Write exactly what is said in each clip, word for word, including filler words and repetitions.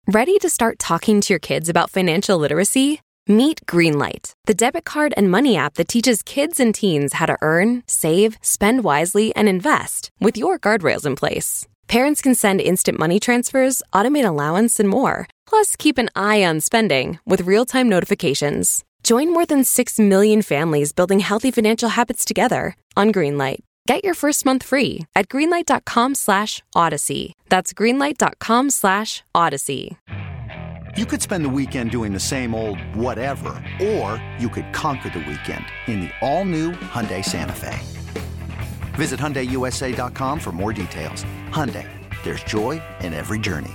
Ready to start talking to your kids about financial literacy? Meet Greenlight, the debit card and money app that teaches kids and teens how to earn, save, spend wisely, and invest with your guardrails in place. Parents can send instant money transfers, automate allowance, and more. Plus, keep an eye on spending with real-time notifications. Join more than six million families building healthy financial habits together on Greenlight. Get your first month free at greenlight.com slash odyssey. That's greenlight.com slash odyssey. You could spend the weekend doing the same old whatever, or you could conquer the weekend in the all-new Hyundai Santa Fe. Visit Hyundai U S A dot com for more details. Hyundai, there's joy in every journey.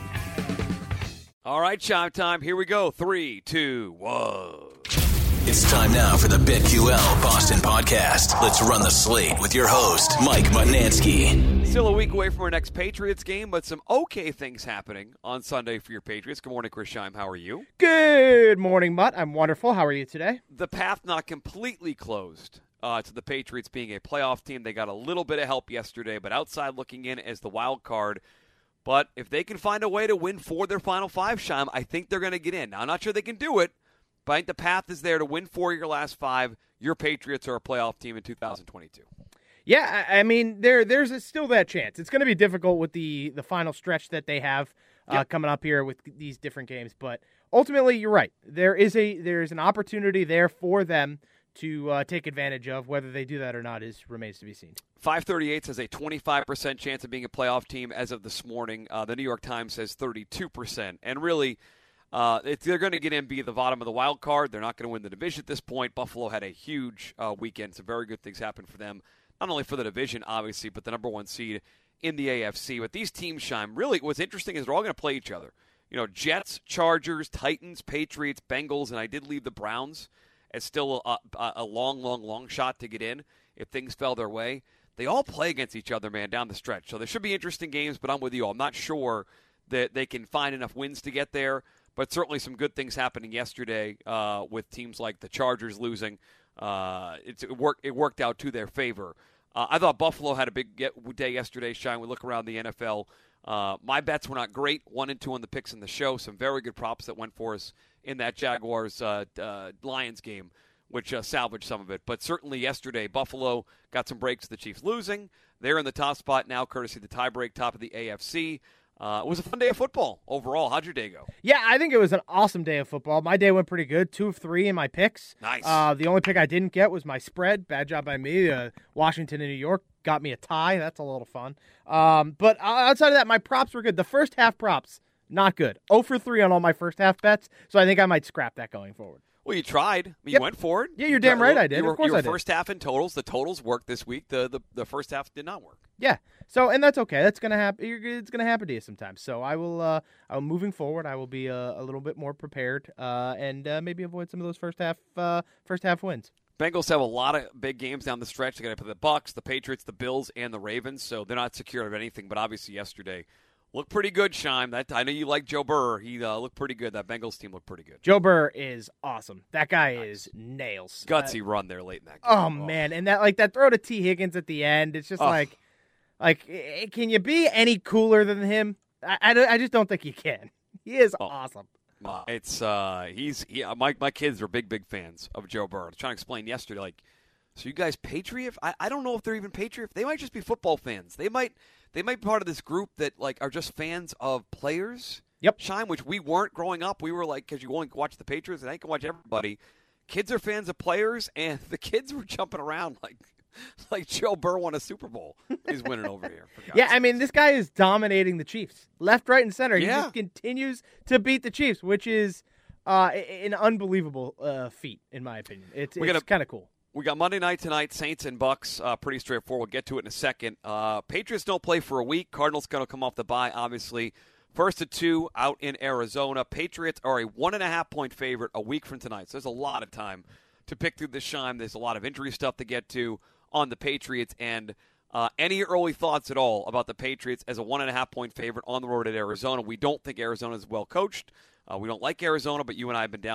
All right, Chime Time. Here we go. Three, two, one. It's time now for the BetQL Boston Podcast. Let's run the slate with your host, Mike Mutnansky. Still a week away from our next Patriots game, but some okay things happening on Sunday for your Patriots. Good morning, Chris Scheim. How are you? Good morning, Mutt. I'm wonderful. How are you today? The path not completely closed uh, to the Patriots being a playoff team. They got a little bit of help yesterday, but outside looking in as the wild card. But if they can find a way to win four of their final five, Scheim, I think they're going to get in. Now, I'm not sure they can do it, but I think the path is there to win four of your last five. Your Patriots are a playoff team in two thousand twenty-two. Yeah, I mean, there there's a, still that chance. It's going to be difficult with the, the final stretch that they have uh, yep. coming up here with these different games. But ultimately, you're right. There is a there is an opportunity there for them to uh, take advantage of. Whether they do that or not is remains to be seen. five thirty-eight says a twenty-five percent chance of being a playoff team as of this morning. Uh, the New York Times says thirty-two percent. And really, Uh, if they're going to get in, be at the bottom of the wild card. They're not going to win the division at this point. Buffalo had a huge uh, weekend. Some very good things happened for them, not only for the division, obviously, but the number one seed in the A F C. But these teams, Shine, really what's interesting is they're all going to play each other. You know, Jets, Chargers, Titans, Patriots, Bengals, and I did leave the Browns as still a, a, a long, long, long shot to get in if things fell their way. They all play against each other, man, down the stretch. So there should be interesting games, but I'm with you all. I'm not sure that they can find enough wins to get there. But certainly some good things happening yesterday uh, with teams like the Chargers losing. Uh, it's, it, worked, it worked out to their favor. Uh, I thought Buffalo had a big get, day yesterday, Shine. We look around the N F L. Uh, my bets were not great. One and two on the picks in the show. Some very good props that went for us in that Jaguars-Lions uh, uh, game, which uh, salvaged some of it. But certainly yesterday, Buffalo got some breaks. The Chiefs losing. They're in the top spot now, courtesy of the tiebreak, top of the A F C. Uh, it was a fun day of football overall. How'd your day go? Yeah, I think it was an awesome day of football. My day went pretty good. Two of three in my picks. Nice. Uh, the only pick I didn't get was my spread. Bad job by me. Uh, Washington and New York got me a tie. That's a little fun. Um, but outside of that, my props were good. The first half props, not good. zero for three on all my first half bets, so I think I might scrap that going forward. Well, you tried. I mean, yep. You went for it. Yeah, you're damn right I did. You were, of course you were I did. First half in totals. The totals worked this week. The, the the first half did not work. Yeah. So, and that's okay. That's gonna happen. It's gonna happen to you sometimes. So, I will. Uh, I'm moving forward. I will be a, a little bit more prepared, uh, and uh, maybe avoid some of those first half uh, first half wins. Bengals have a lot of big games down the stretch. They got to play the Bucks, the Patriots, the Bills, and the Ravens. So they're not secure of anything. But obviously, yesterday looked pretty good. Scheim. That I know you like Joe Burrow. He uh, looked pretty good. That Bengals team looked pretty good. Joe Burrow is awesome. That guy nice. is nails. Gutsy uh, run there late in that game. Oh, oh man, and that like that throw to T Higgins at the end. It's just oh. like. Like, can you be any cooler than him? I, I, I just don't think you can. He is oh. awesome. Uh, it's uh, he's he, my my kids are big big fans of Joe Burrow. I was trying to explain yesterday, like, so you guys Patriot? I, I don't know if they're even Patriot. They might just be football fans. They might they might be part of this group that like are just fans of players. Yep. Shine, which we weren't growing up. We were like, because you only watch the Patriots, and I can watch everybody. Kids are fans of players, and the kids were jumping around like. Like Joe Burrow won a Super Bowl. He's winning over here. Yeah, I mean, this guy is dominating the Chiefs. Left, right, and center. Yeah. He just continues to beat the Chiefs, which is uh, an unbelievable uh, feat, in my opinion. It's, it's kind of cool. We got Monday night tonight, Saints and Bucks. Uh, pretty straightforward. We'll get to it in a second. Uh, Patriots don't play for a week. Cardinals going to come off the bye, obviously. First to two out in Arizona. Patriots are a one and a half point favorite a week from tonight. So there's a lot of time to pick through this, Scheim. There's a lot of injury stuff to get to on the Patriots, and uh, any early thoughts at all about the Patriots as a one and a half point favorite on the road at Arizona? We don't think Arizona is well coached. Uh, we don't like Arizona, but you and I have been down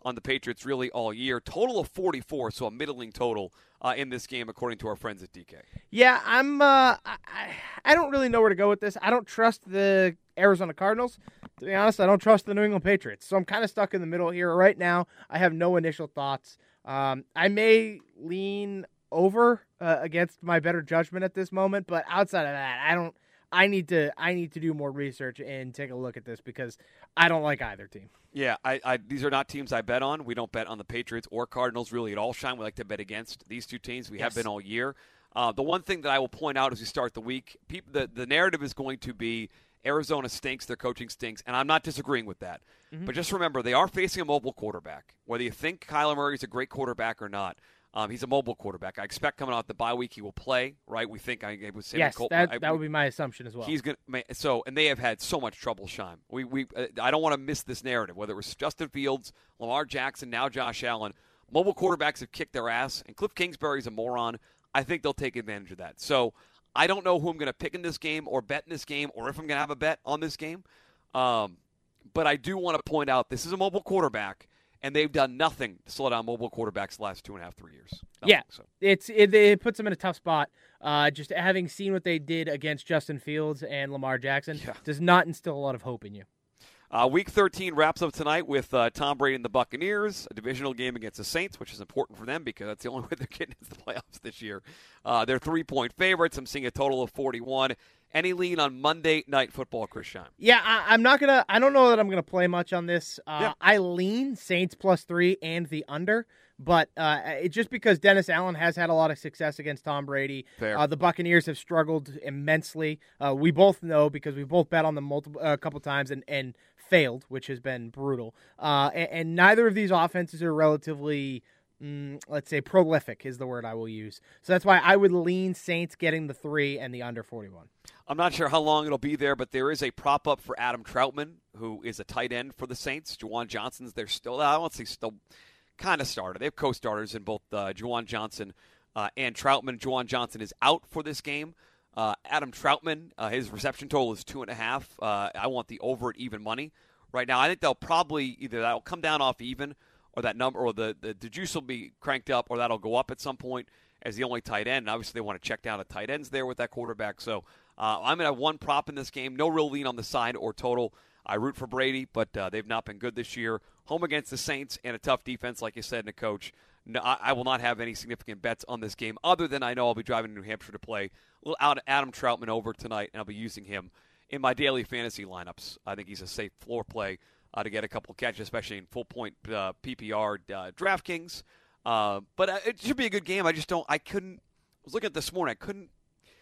on the Patriots really all year. Total of forty-four, so a middling total uh, in this game, according to our friends at D K. Yeah, I'm. Uh, I, I don't really know where to go with this. I don't trust the Arizona Cardinals. To be honest, I don't trust the New England Patriots. So I'm kind of stuck in the middle here. Right now, I have no initial thoughts. Um, I may lean over uh, against my better judgment at this moment, but outside of that, I don't. I need to. I need to do more research and take a look at this because I don't like either team. Yeah, I, I, these are not teams I bet on. We don't bet on the Patriots or Cardinals really at all, Shine. We like to bet against these two teams. We yes. have been all year. Uh, the one thing that I will point out as we start the week, people, the, the narrative is going to be Arizona stinks, their coaching stinks, and I'm not disagreeing with that. Mm-hmm. But just remember, they are facing a mobile quarterback. Whether you think Kyler Murray is a great quarterback or not, um, he's a mobile quarterback. I expect coming out the bye week he will play, right? We think I was saying yes, Col- that I, that would be my assumption as well. He's gonna so, and they have had so much trouble, Shime. We we uh, I don't want to miss this narrative. Whether it was Justin Fields, Lamar Jackson, now Josh Allen, mobile quarterbacks have kicked their ass, and Cliff Kingsbury's a moron. I think they'll take advantage of that. So I don't know who I'm going to pick in this game or bet in this game, or if I'm going to have a bet on this game. Um, but I do want to point out this is a mobile quarterback. And they've done nothing to slow down mobile quarterbacks the last two and a half, three years. Nothing, yeah, so. it's it, it puts them in a tough spot. Uh, just having seen what they did against Justin Fields and Lamar Jackson yeah. does not instill a lot of hope in you. Uh, week thirteen wraps up tonight with uh, Tom Brady and the Buccaneers, a divisional game against the Saints, which is important for them because that's the only way they're getting into the playoffs this year. Uh, they're three-point favorites. I'm seeing a total of forty-one. Any lean on Monday Night Football, Chris Shime? Yeah, I, I'm not going to – I don't know that I'm going to play much on this. Uh, yeah. I lean Saints plus three and the under, but uh, it's just because Dennis Allen has had a lot of success against Tom Brady. Fair. Uh, the Buccaneers have struggled immensely. Uh, we both know because we both bet on them multiple a uh, couple times and, and failed, which has been brutal. Uh, and, and neither of these offenses are relatively – Mm, let's say prolific is the word I will use. So that's why I would lean Saints getting the three and the under forty-one. I'm not sure how long it'll be there, but there is a prop up for Adam Troutman, who is a tight end for the Saints. Juwan Johnson's there still. I don't say still kind of starter. They have co-starters in both uh, Juwan Johnson uh, and Troutman. Juwan Johnson is out for this game. Uh, Adam Troutman, uh, his reception total is two and a half. Uh, I want the over at even money right now. I think they'll probably either that'll come down off even, or that number, or the, the, the juice will be cranked up, or that'll go up at some point as the only tight end. And obviously, they want to check down the tight ends there with that quarterback. So uh, I'm going to have one prop in this game. No real lean on the side or total. I root for Brady, but uh, they've not been good this year. Home against the Saints and a tough defense, like you said, and a coach. No, I, I will not have any significant bets on this game, other than I know I'll be driving to New Hampshire to play a little out Adam Troutman over tonight, and I'll be using him in my daily fantasy lineups. I think he's a safe floor play. Uh, to get a couple catches, especially in full-point uh, P P R uh, DraftKings. Uh, but uh, it should be a good game. I just don't – I couldn't – I was looking at this morning. I couldn't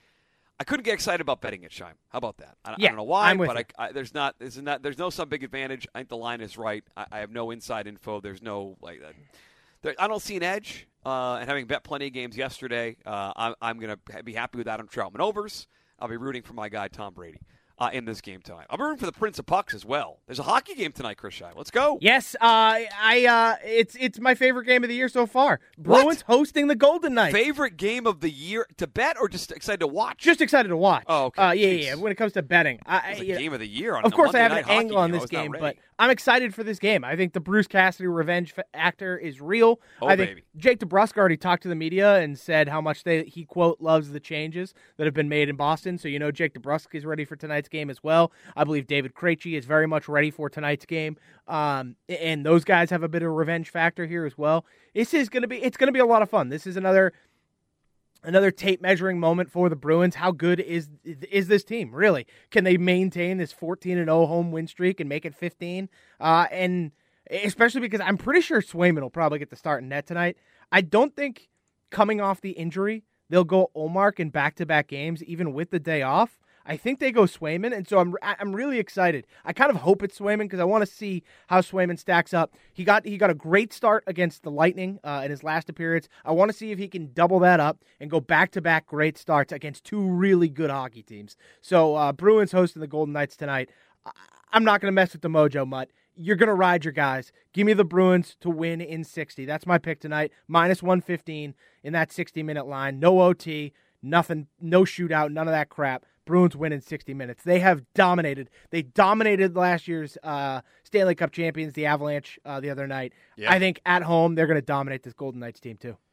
I couldn't get excited about betting it, Shime. How about that? I, yeah, I don't know why, I'm with but you. I, I, there's not there's not there's no some big advantage. I think the line is right. I, I have no inside info. There's no – like there, I don't see an edge. Uh, and having bet plenty of games yesterday, uh, I, I'm going to be happy with Adam Troutman overs. I'll be rooting for my guy Tom Brady. Uh, in this game tonight. I'm rooting for the Prince of Pucks as well. There's a hockey game tonight, Chris Shine. Let's go. Yes, uh, I. Uh, it's it's my favorite game of the year so far. Bruins what? hosting the Golden Knights. Favorite game of the year to bet or just excited to watch? Just excited to watch. Oh, okay. Uh, yeah, Jeez. yeah, when it comes to betting. I, It's a you know, game of the year. On of course, a I have an Monday night angle on hockey this game. I game, was not but ready. I'm excited for this game. I think the Bruce Cassidy revenge f- actor is real. Oh, I think baby. Jake DeBrusk already talked to the media and said how much they he, quote, loves the changes that have been made in Boston. So, you know, Jake DeBrusk is ready for tonight's game as well. I believe David Krejci is very much ready for tonight's game. Um, and those guys have a bit of a revenge factor here as well. This is going to be, it's going to be a lot of fun. This is another... Another tape measuring moment for the Bruins. How good is is this team, really? Can they maintain this fourteen and oh home win streak and make it fifteen? Uh, and especially because I'm pretty sure Swayman will probably get the start in net tonight. I don't think coming off the injury, they'll go Ullmark in back-to-back games, even with the day off. I think they go Swayman, and so I'm I'm really excited. I kind of hope it's Swayman because I want to see how Swayman stacks up. He got he got a great start against the Lightning uh, in his last appearance. I want to see if he can double that up and go back-to-back great starts against two really good hockey teams. So uh, Bruins hosting the Golden Knights tonight. I, I'm not going to mess with the mojo, Mutt. You're going to ride your guys. Give me the Bruins to win in sixty. That's my pick tonight. minus one fifteen in that sixty-minute line. No O T, nothing, no shootout, none of that crap. Bruins win in sixty minutes. They have dominated. They dominated last year's uh, Stanley Cup champions, the Avalanche, uh, the other night. Yeah. I think at home they're going to dominate this Golden Knights team too.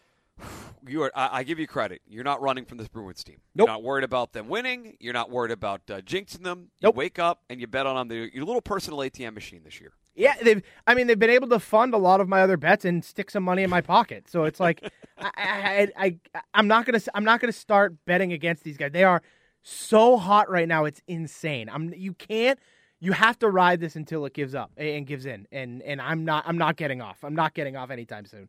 You are, I, I give you credit. You're not running from this Bruins team. Nope. You're not worried about them winning. You're not worried about uh, jinxing them. You nope. wake up and you bet on them. Your little personal A T M machine this year. Yeah, they've. I mean, they've been able to fund a lot of my other bets and stick some money in my pocket. So it's like, I, I, I, I'm not gonna, I'm not gonna start betting against these guys. They are so hot right now; it's insane. I'm. You can't. You have to ride this until it gives up and gives in. And and I'm not. I'm not getting off. I'm not getting off anytime soon.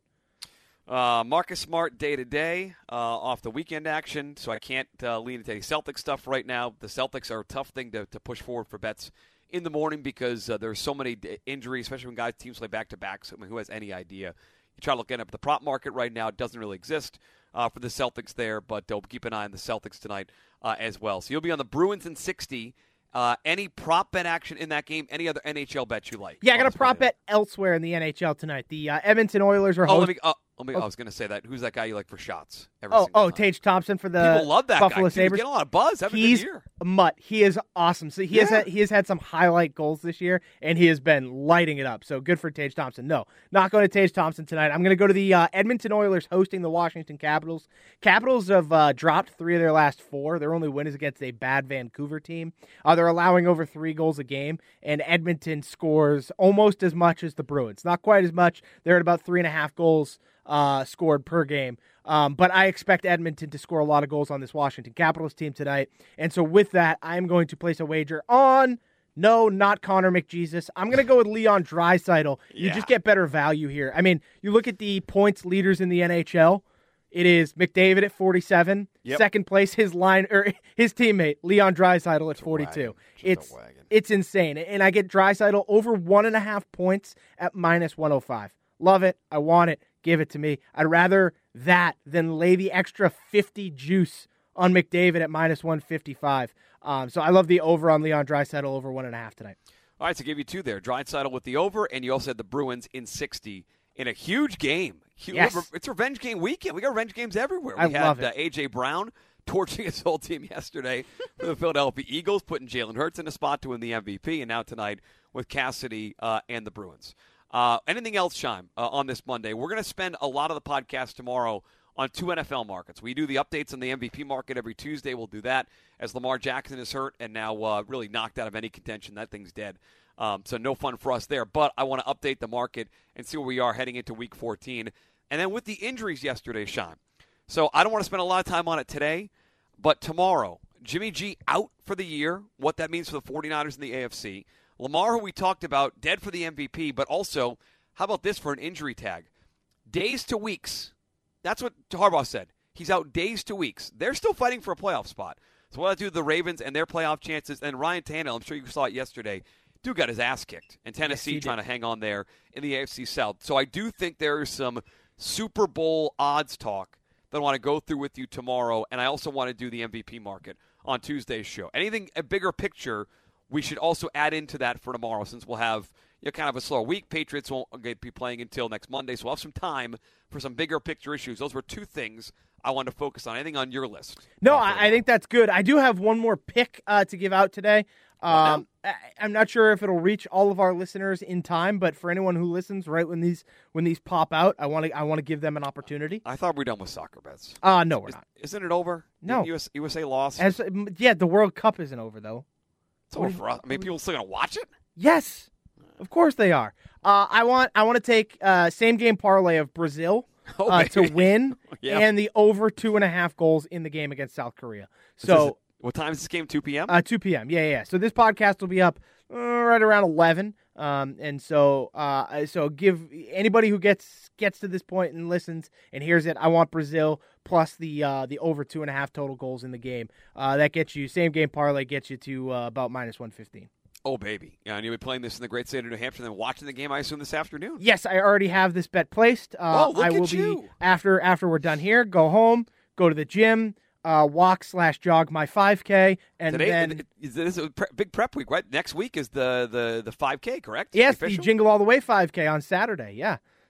Uh, Marcus Smart day to day uh, off the weekend action, so I can't uh, lean into any Celtics stuff right now. The Celtics are a tough thing to, to push forward for bets in the morning because uh, there's so many d- injuries, especially when guys teams play back to back. So I mean, who has any idea? You try to look at the prop market right now; it doesn't really exist uh, for the Celtics there, but uh, keep an eye on the Celtics tonight uh, as well. So you'll be on the Bruins in sixty. Uh, any prop bet action in that game? Any other N H L bets you like? Yeah, I got a prop bet elsewhere in the N H L tonight. The uh, Edmonton Oilers are. Oh, host- let me. Uh, let me oh. I was going to say that. Who's that guy you like for shots? Every oh, oh, time? Tage Thompson for the People love that Buffalo guy. Sabres. He's getting a lot of buzz. Having He's a good year. a mutt. He is awesome. So he yeah. has had, he has had some highlight goals this year, and he has been lighting it up. So good for Tage Thompson. No, not going to Tage Thompson tonight. I'm going to go to the uh, Edmonton Oilers hosting the Washington Capitals. Capitals have uh, dropped three of their last four. Their only win is against a bad Vancouver team. Uh, they're allowing over three goals a game, and Edmonton scores almost as much as the Bruins. Not quite as much. They're at about three and a half goals uh, scored per game. Um, but I expect Edmonton to score a lot of goals on this Washington Capitals team tonight. And so with that, I'm going to place a wager on, no, not Connor McJesus. I'm going to go with Leon Draisaitl. You yeah. just get better value here. I mean, you look at the points leaders in the N H L. It is McDavid at forty-seven. Yep. Second place, his line or his teammate, Leon Draisaitl at forty-two. It's it's insane. And I get Draisaitl over one and a half points at minus one oh five. Love it. I want it. Give it to me. I'd rather that than lay the extra fifty juice on McDavid at minus one fifty-five. Um, so I love the over on Leon Draisaitl over one and a half tonight. All right, so give you two there. Draisaitl with the over, and you also had the Bruins in sixty in a huge game. Huge, yes. It's revenge game weekend. We got revenge games everywhere. We I had love it. Uh, A J. Brown torching his whole team yesterday for the Philadelphia Eagles, putting Jalen Hurts in a spot to win the M V P, and now tonight with Cassidy uh, and the Bruins. Uh, anything else, Shime, uh, on this Monday? We're going to spend a lot of the podcast tomorrow on two N F L markets. We do the updates on the M V P market every Tuesday. We'll do that as Lamar Jackson is hurt and now uh, really knocked out of any contention. That thing's dead. Um, so no fun for us there. But I want to update the market and see where we are heading into Week fourteen. And then with the injuries yesterday, Shime. So I don't want to spend a lot of time on it today, but tomorrow, Jimmy G out for the year, what that means for the 49ers in the A F C. Lamar, who we talked about, dead for the M V P, but also, how about this for an injury tag? Days to weeks. That's what Harbaugh said. He's out days to weeks. They're still fighting for a playoff spot. So what I do with the Ravens and their playoff chances, and Ryan Tannehill, I'm sure you saw it yesterday, dude got his ass kicked. And Tennessee yes, trying to hang on there in the A F C South. So I do think there is some Super Bowl odds talk that I want to go through with you tomorrow, and I also want to do the M V P market on Tuesday's show. Anything, a bigger picture, we should also add into that for tomorrow since we'll have you know, kind of a slow week. Patriots won't be playing until next Monday, so we'll have some time for some bigger picture issues. Those were two things I wanted to focus on. Anything on your list? No, I, I think that's good. I do have one more pick uh, to give out today. Um, I, I'm not sure if it'll reach all of our listeners in time, but for anyone who listens right when these when these pop out, I want to I want to give them an opportunity. I thought we were done with soccer bets. Uh, no, we're Is, not. Isn't it over? No. U S, U S A lost? As, yeah, the World Cup isn't over, though. It's over for us. I mean, people still going to watch it? Yes. Of course they are. Uh, I want I want to take uh, same game parlay of Brazil oh, uh, to win yeah. and the over two and a half goals in the game against South Korea. So, what time is this game? two p.m. Uh, two p.m. Yeah, yeah. So this podcast will be up uh, right around eleven. Um, and so uh, so give anybody who gets gets to this point and listens and hears it. I want Brazil plus the uh, the over two and a half total goals in the game. Uh, that gets you same game parlay gets you to uh, about minus one fifteen. Oh, baby. Yeah, and you'll be playing this in the great state of New Hampshire and then watching the game, I assume, this afternoon. Yes, I already have this bet placed. Uh, oh, look I will at you. be, after, after we're done here, go home, go to the gym, uh, walk slash jog my five K, and Today, then... This is a pre- big prep week, right? Next week is the, the, the five K, correct? Yes, the, the Jingle All the Way five K on Saturday, yeah.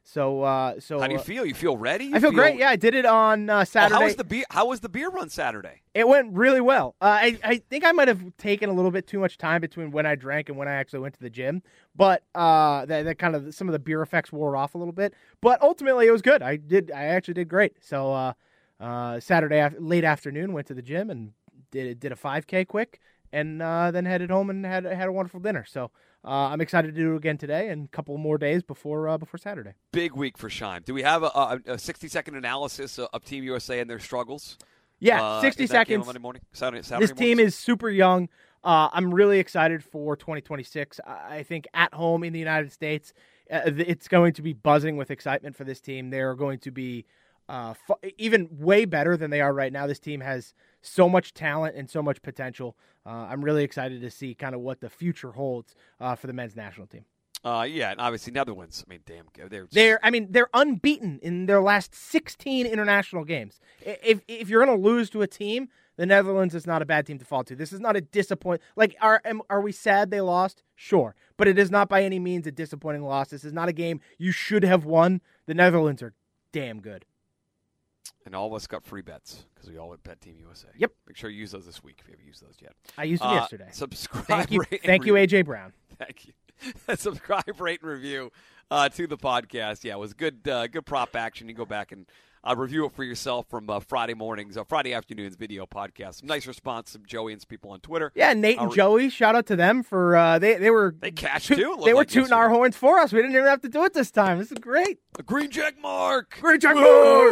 So, uh, so how do you uh, feel? You feel ready? You I feel, feel great. Yeah, I did it on uh, Saturday. Oh, how was the beer? How was the beer run Saturday? It went really well. Uh, I I think I might have taken a little bit too much time between when I drank and when I actually went to the gym, but uh, that, that kind of some of the beer effects wore off a little bit. But ultimately, it was good. I did. I actually did great. So uh, uh, Saturday af- late afternoon, went to the gym and did did a five K quick, and uh, then headed home and had had a wonderful dinner. So. Uh, I'm excited to do it again today and a couple more days before uh, before Saturday. Big week for Scheim. Do we have a, a sixty-second analysis of Team U S A and their struggles? Yeah, uh, sixty seconds. Monday morning, Saturday, Saturday this team mornings? is super young. Uh, I'm really excited for twenty twenty-six. I think at home in the United States, uh, it's going to be buzzing with excitement for this team. They're going to be uh, fu- even way better than they are right now. This team has so much talent and so much potential. Uh, I'm really excited to see kind of what the future holds uh, for the men's national team. Uh, yeah, and obviously Netherlands. I mean, damn, they're just... they're. I mean, they're unbeaten in their last sixteen international games. If if you're going to lose to a team, the Netherlands is not a bad team to fall to. This is not a disappoint. Like, are are we sad they lost? Sure, but it is not by any means a disappointing loss. This is not a game you should have won. The Netherlands are damn good. And all of us got free bets because we all went bet Team U S A. Yep. Make sure you use those this week if you haven't used those yet. I used them uh, yesterday. Subscribe. Thank you, rate, thank you, re- A J Brown. Thank you. Subscribe, rate, and review uh, to the podcast. Yeah, it was good. Uh, good prop action. You go back and uh, review it for yourself from uh, Friday mornings, uh, Friday afternoons video podcast. Some nice response from Joey and some people on Twitter. Yeah, Nate and uh, Joey. Shout out to them for uh, they they were they cashed toot, too. They were like tooting yesterday. our horns for us. We didn't even have to do it this time. This is great. A green check mark. Green check mark.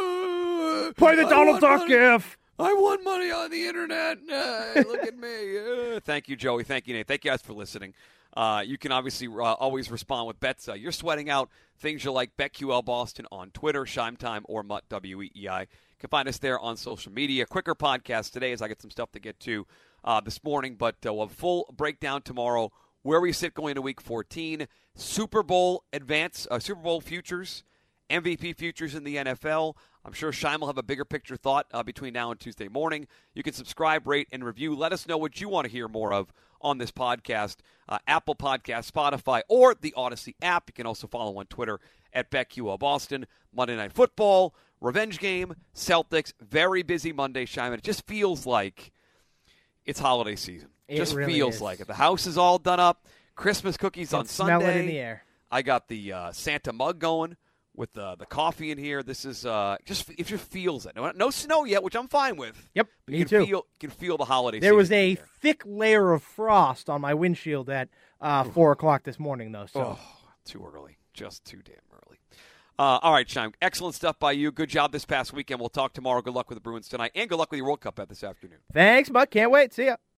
Play the I Donald Duck money. gif. I won money on the internet. Uh, look at me. Uh, thank you, Joey. Thank you, Nate. Thank you guys for listening. Uh, you can obviously uh, always respond with bets. Uh, you're sweating out things you like. BetQL Boston on Twitter, Scheim Time, or Mutt, W E E I. You can find us there on social media. Quicker podcast today as I get some stuff to get to uh, this morning. But uh, we'll have a full breakdown tomorrow where we sit going into Week fourteen. Super Bowl advance, uh, Super Bowl futures, M V P futures in the N F L. I'm sure Scheim will have a bigger picture thought uh, between now and Tuesday morning. You can subscribe, rate, and review. Let us know what you want to hear more of on this podcast. Uh, Apple Podcast, Spotify, or the Odyssey app. You can also follow on Twitter at BetQL Boston. Monday Night Football, revenge game, Celtics. Very busy Monday, Scheim. And it just feels like it's holiday season. It just really feels is. like it. The house is all done up. Christmas cookies Can on smell Sunday. it in the air. I got the uh, Santa mug going with uh, the coffee in here. This is uh, just it just feels it. No, no snow yet, which I'm fine with. Yep, But me you can too. Feel, you can feel the holiday. There was season a in there. thick layer of frost on my windshield at uh, four o'clock this morning, though. So Oh, too early. Just too damn early. Uh, all right, Scheim. Excellent stuff by you. Good job this past weekend. We'll talk tomorrow. Good luck with the Bruins tonight, and good luck with your World Cup bet this afternoon. thanks, Mutt. Can't wait. See ya.